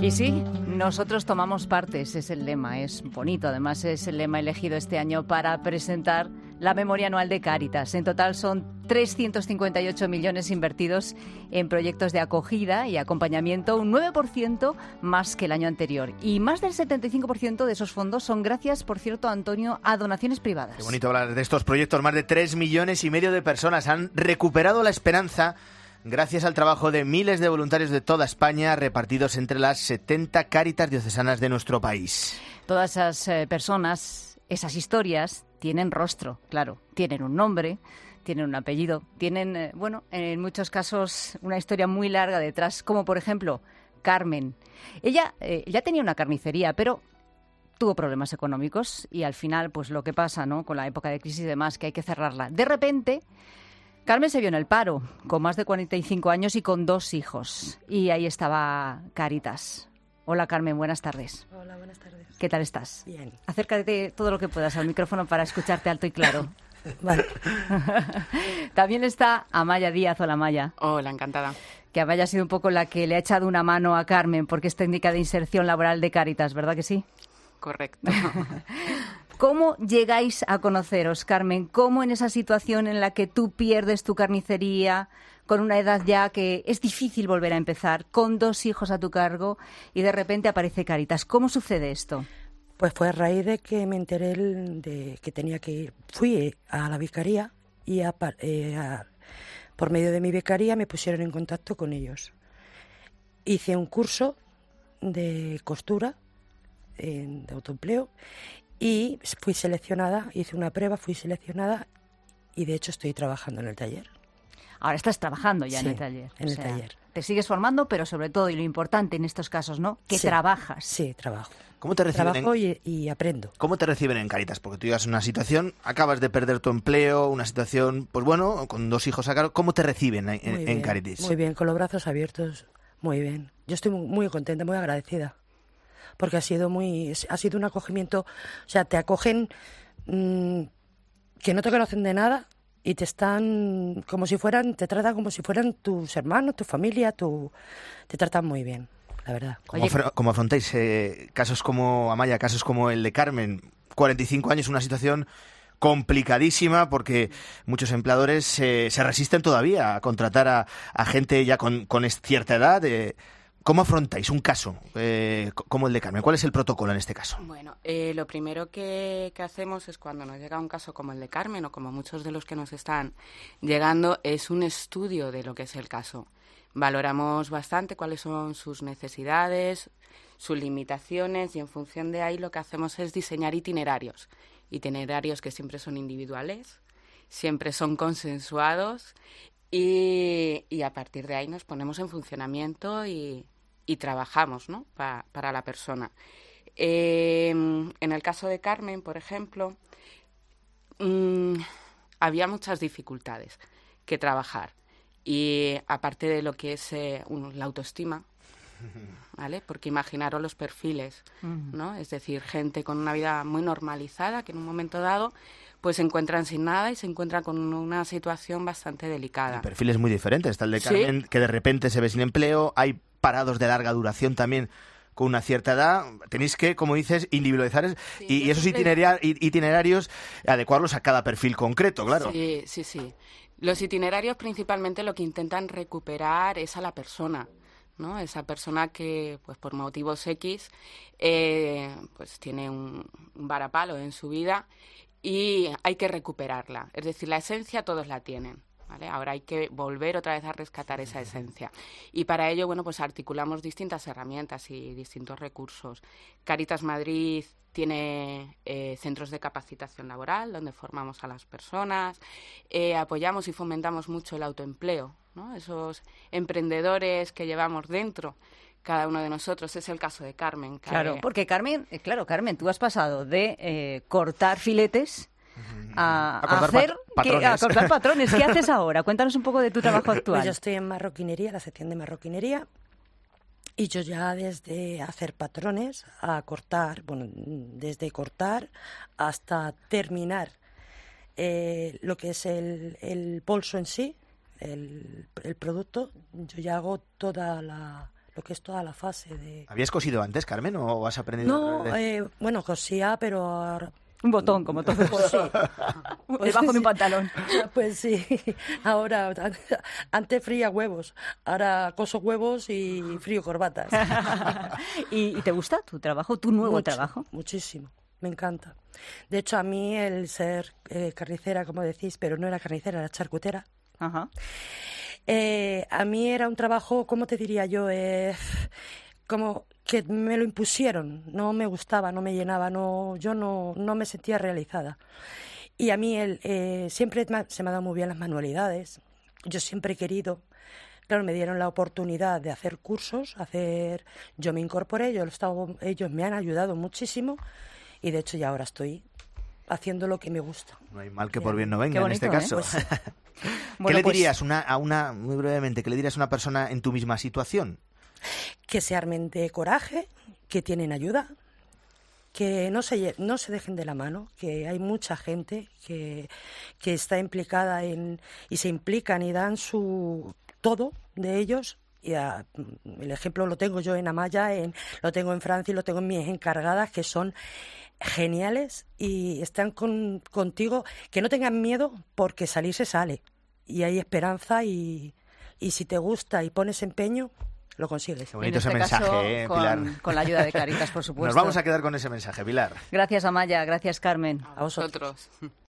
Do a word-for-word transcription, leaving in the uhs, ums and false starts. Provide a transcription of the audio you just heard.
Y sí, nosotros tomamos parte, ese es el lema, es bonito, además es el lema elegido este año para presentar la memoria anual de Cáritas. En total son trescientos cincuenta y ocho millones invertidos en proyectos de acogida y acompañamiento, un nueve por ciento más que el año anterior. Y más del setenta y cinco por ciento de esos fondos son gracias, por cierto, Antonio, a donaciones privadas. Qué bonito hablar de estos proyectos. Más de tres millones y medio de personas han recuperado la esperanza gracias al trabajo de miles de voluntarios de toda España repartidos entre las setenta Cáritas diocesanas de nuestro país. Todas esas eh, personas, esas historias, tienen rostro, claro, tienen un nombre, tienen un apellido, tienen, eh, bueno, en muchos casos una historia muy larga detrás, como por ejemplo Carmen. Ella eh, ya tenía una carnicería, pero tuvo problemas económicos y al final, pues lo que pasa, ¿no?, con la época de crisis y demás, que hay que cerrarla. De repente, Carmen se vio en el paro, con más de cuarenta y cinco años y con dos hijos. Y ahí estaba Cáritas. Hola, Carmen, buenas tardes. Hola, buenas tardes. ¿Qué tal estás? Bien. Acércate todo lo que puedas al micrófono para escucharte alto y claro. Vale. También está Amaya Díaz. Hola, Amaya. Hola, encantada. Que Amaya ha sido un poco la que le ha echado una mano a Carmen, porque es técnica de inserción laboral de Cáritas, ¿verdad que sí? Correcto. ¿Cómo llegáis a conoceros, Carmen? ¿Cómo en esa situación en la que tú pierdes tu carnicería, con una edad ya que es difícil volver a empezar, con dos hijos a tu cargo y de repente aparece Cáritas? ¿Cómo sucede esto? Pues fue a raíz de que me enteré el- de que tenía que ir. Fui a la vicaría y a par- eh, a- por medio de mi vicaría me pusieron en contacto con ellos. Hice un curso de costura, en- de autoempleo, y fui seleccionada, hice una prueba, fui seleccionada y de hecho estoy trabajando en el taller. Ahora estás trabajando ya Sí, en el taller. en el taller. Te sigues formando, pero sobre todo, y lo importante en estos casos, ¿no?, que Sí, trabajas. Sí, trabajo. ¿Cómo te reciben Trabajo en, y, y aprendo. ¿Cómo te reciben en Cáritas? Porque tú llevas una situación, acabas de perder tu empleo, una situación, pues bueno, con dos hijos a cargo. ¿Cómo te reciben en, Muy en bien, Cáritas? Muy bien, con los brazos abiertos, muy bien. Yo estoy muy, muy contenta, muy agradecida, porque ha sido muy, ha sido un acogimiento, o sea, te acogen mmm, que no te conocen de nada y te están como si fueran, te tratan como si fueran tus hermanos, tu familia, tu, te tratan muy bien, la verdad. ¿Cómo, Oye, afro- cómo afrontáis eh, casos como Amaya, casos como el de Carmen? cuarenta y cinco años, una situación complicadísima porque muchos empleadores eh, se resisten todavía a contratar a, a gente ya con, con es- cierta edad. eh. ¿Cómo afrontáis un caso eh, co- como el de Carmen? ¿Cuál es el protocolo en este caso? Bueno, eh, lo primero que, que hacemos es cuando nos llega un caso como el de Carmen o como muchos de los que nos están llegando, es un estudio de lo que es el caso. Valoramos bastante cuáles son sus necesidades, sus limitaciones y en función de ahí lo que hacemos es diseñar itinerarios. Itinerarios que siempre son individuales, siempre son consensuados y, y a partir de ahí nos ponemos en funcionamiento y, y trabajamos, ¿no?, pa- para la persona. Eh, en el caso de Carmen, por ejemplo, mm, había muchas dificultades que trabajar. Y aparte de lo que es eh, un- la autoestima, ¿vale? Porque imaginaros los perfiles, ¿no? Es decir, gente con una vida muy normalizada que en un momento dado pues se encuentran sin nada y se encuentran con una situación bastante delicada. El perfil es muy diferente. Está el de Sí. Carmen, que de repente se ve sin empleo. Hay parados de larga duración también con una cierta edad. Tenéis que, como dices, individualizar es- Sí, y, y yo esos siempre- itinerar- itinerarios, adecuarlos a cada perfil concreto, claro. Sí, sí, sí. Los itinerarios principalmente lo que intentan recuperar es a la persona, ¿no? Esa persona que, pues por motivos X, eh, pues tiene un, un varapalo en su vida y hay que recuperarla. Es decir, la esencia todos la tienen, ¿vale? Ahora hay que volver otra vez a rescatar esa esencia. Y para ello, bueno, pues articulamos distintas herramientas y distintos recursos. Cáritas Madrid tiene eh, centros de capacitación laboral donde formamos a las personas, eh, apoyamos y fomentamos mucho el autoempleo, ¿no? Esos emprendedores que llevamos dentro cada uno de nosotros. Es el caso de Carmen. que- Claro, porque Carmen, eh, claro, Carmen, tú has pasado de eh, cortar filetes a, A cortar hacer pat- que- patrones. a cortar patrones. ¿Qué haces ahora? Cuéntanos un poco de tu trabajo Pues actual. yo estoy en marroquinería, la sección de marroquinería, y yo ya desde hacer patrones a cortar, bueno, desde cortar hasta terminar eh, lo que es el, el bolso en sí, el, el producto, yo ya hago toda la, lo que es toda la fase de... ¿Habías cosido antes, Carmen, o has aprendido? No, a través de... eh, bueno, cosía, pero... ahora- Un botón, como todos. Pues sí. Debajo de un pantalón. Pues sí, ahora, antes fría huevos, ahora coso huevos y frío corbatas. ¿Y, y te gusta tu trabajo, tu nuevo Mucho, trabajo? Muchísimo, me encanta. De hecho, a mí el ser eh, carnicera, como decís, pero no era carnicera, era charcutera, Ajá. eh, a mí era un trabajo, ¿cómo te diría yo? Eh, como que me lo impusieron, no me gustaba, no me llenaba, no, yo no, no me sentía realizada. Y a mí el, eh, siempre me ha- se me han dado muy bien las manualidades, yo siempre he querido, claro, me dieron la oportunidad de hacer cursos, hacer, yo me incorporé, yo lo estaba, ellos me han ayudado muchísimo y de hecho ya ahora estoy haciendo lo que me gusta. No hay mal que por bien no venga, Qué bonito, en este ¿eh? caso. Pues, ¿Qué Bueno, le pues- dirías una, a una, muy brevemente, qué le dirías a una persona en tu misma situación? que se armen de coraje, que tienen ayuda, que no se, lle- no se dejen de la mano, que hay mucha gente que, que está implicada en y se implican y dan su todo de ellos. Y a- el ejemplo lo tengo yo en Amaya, en, lo tengo en Francia y lo tengo en mis encargadas, que son geniales y están con, contigo, que no tengan miedo porque salir se sale y hay esperanza y, y si te gusta y pones empeño, lo consigues. Qué bonito En ese este mensaje, caso, eh, con, Pilar. con la ayuda de Caritas, por supuesto. Nos vamos a quedar con ese mensaje, Pilar. Gracias, Amaya. Gracias, Carmen. A vosotros. Nosotros.